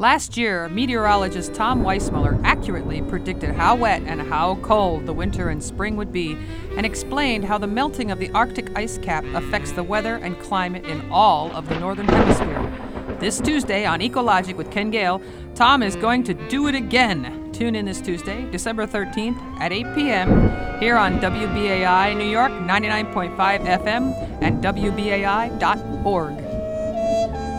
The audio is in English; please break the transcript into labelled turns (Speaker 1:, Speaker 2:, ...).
Speaker 1: Last year, meteorologist Tom Weissmuller accurately predicted how wet and how cold the winter and spring would be, and explained how the melting of the Arctic ice cap affects the weather and climate in all of the Northern Hemisphere. This Tuesday on Ecologic with Ken Gale, Tom is going to do it again. Tune in this Tuesday, December 13th at 8 p.m. here on WBAI New York 99.5 FM and WBAI.org.